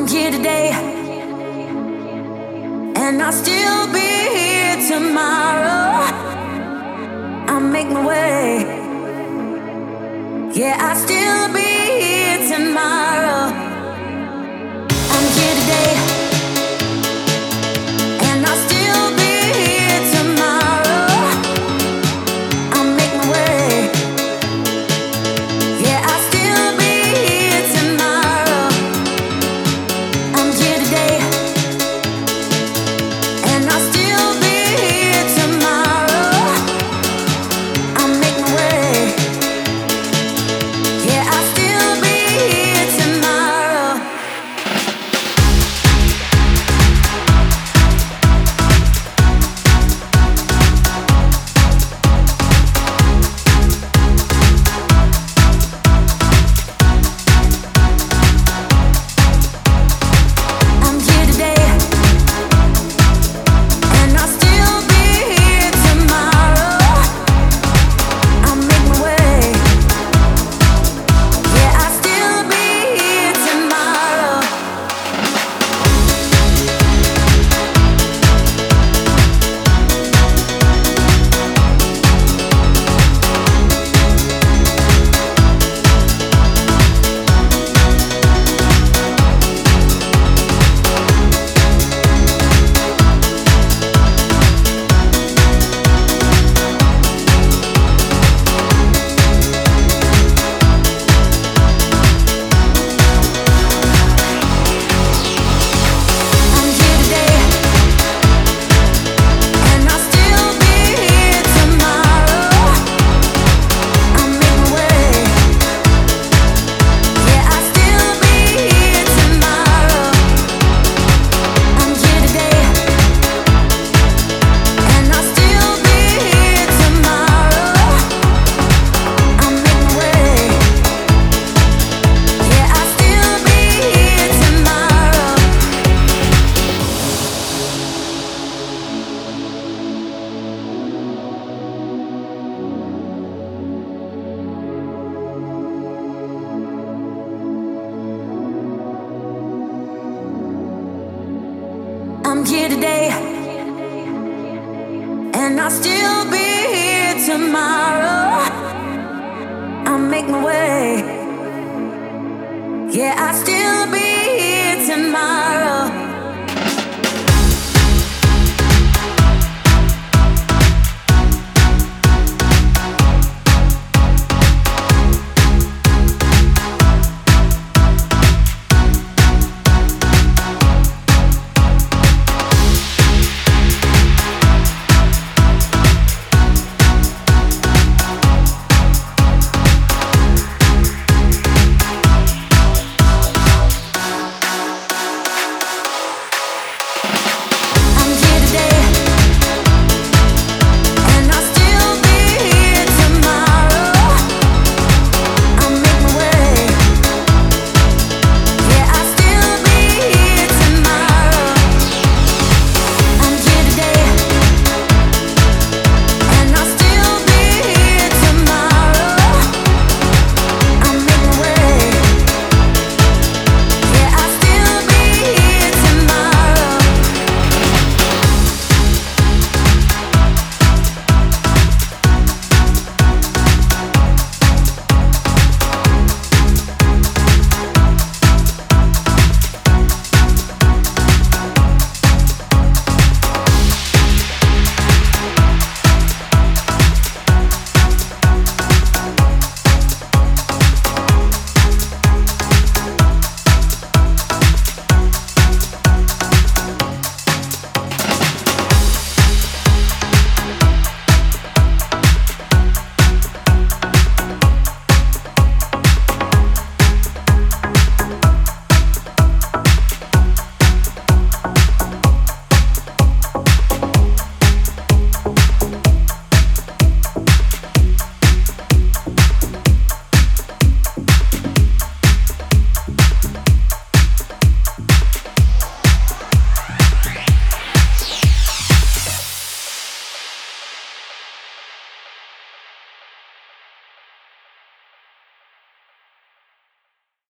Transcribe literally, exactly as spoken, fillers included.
here today, and I'll still be here tomorrow. I'll make my way. Yeah, I'll still be here tomorrow. I'm here today, and I'll still be here tomorrow. I'll make my way. Yeah, I'll still be here tomorrow. I'm here today, and I'll still be here tomorrow. I'll make my way. Yeah, I'll still be here tomorrow. I'm here today, and I'll still be here tomorrow. I'll make my way. Yeah, I'll still be here tomorrow. I'm here today, and I'll still be here tomorrow. I'll make my way. Yeah, I'll still be here tomorrow. I'm here today, and I'll still be here tomorrow. I'll make my way. Yeah, I'll still be here tomorrow. I'm here today, and I'll still be here tomorrow. I'll make my way. Yeah, I'll still be here tomorrow.